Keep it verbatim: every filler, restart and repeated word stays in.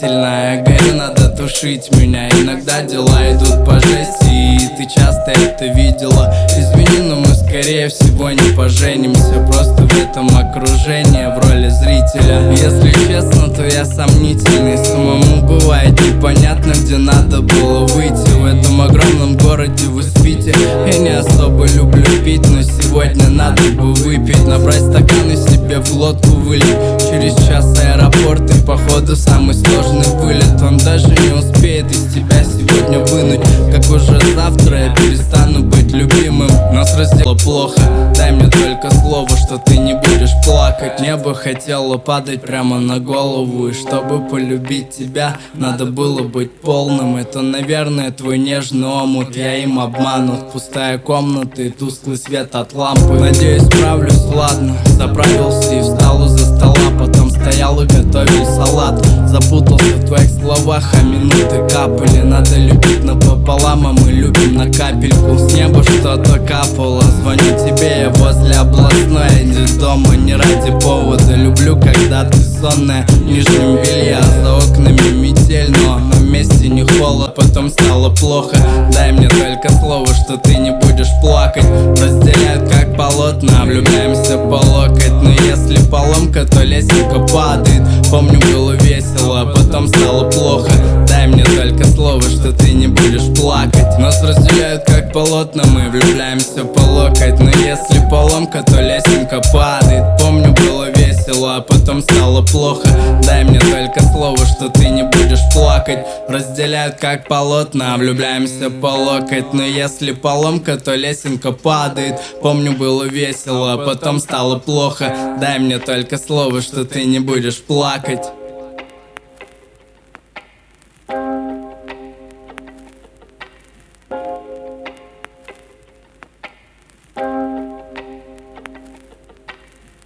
сильная, горю, надо тушить меня. Иногда дела идут по жести, и ты часто это видела. Извини, но мы скорее всего не поженимся, просто в этом окружении в роли зрителя. Если честно, то я сомнительный, самому бывает непонятно, где надо было выйти. В этом огромном городе вы спите, я не особо люблю пить, но сегодня надо бы выпить. Набрать стакан и себе в глотку вылить. Через час аэропорт и походу самый сложный вылет. Он даже не успеет из тебя сегодня вынуть, как уже завтра я перестану быть любимым. Нас раздело плохо, дай мне только слово, что ты не будешь плакать. Небо хотело падать прямо на голову, и чтобы полюбить тебя, надо было быть полным. Это, наверное, твой нежный омут, я им обманут. Пустая комната и тусклый свет от лампы. Надеюсь, справлюсь, ладно. Заправился и встал из-за стола, потом стоял и готовил салат. Запутался в твоих словах, а минуты капали. Надо любить напополам, а мы любим на капельку. С неба что-то капало, звоню тебе, я возле областной. Иди дома не ради повода, люблю, когда ты сонная в нижнем белье, а за окнами метель, но на месте не холод. Потом стало плохо, дай мне только слово, что ты не будешь плакать. Разделяют как полотна, влюбляемся по локоть. Но если поломка, то лесенка падает. Помню, было весело, а потом стало плохо. Дай мне только слово, что ты не будешь плакать. Нас разделяют как полотна, мы влюбляемся по локоть. Но если поломка, то лесенка падает. Помню, было весело, а потом стало плохо. Дай мне только слово, что ты не будешь плакать. Разделяют как полотна, влюбляемся по локоть. Но если поломка, то лесенка падает. Помню, было весело, а потом стало плохо. Дай мне только слово, что ты не будешь плакать.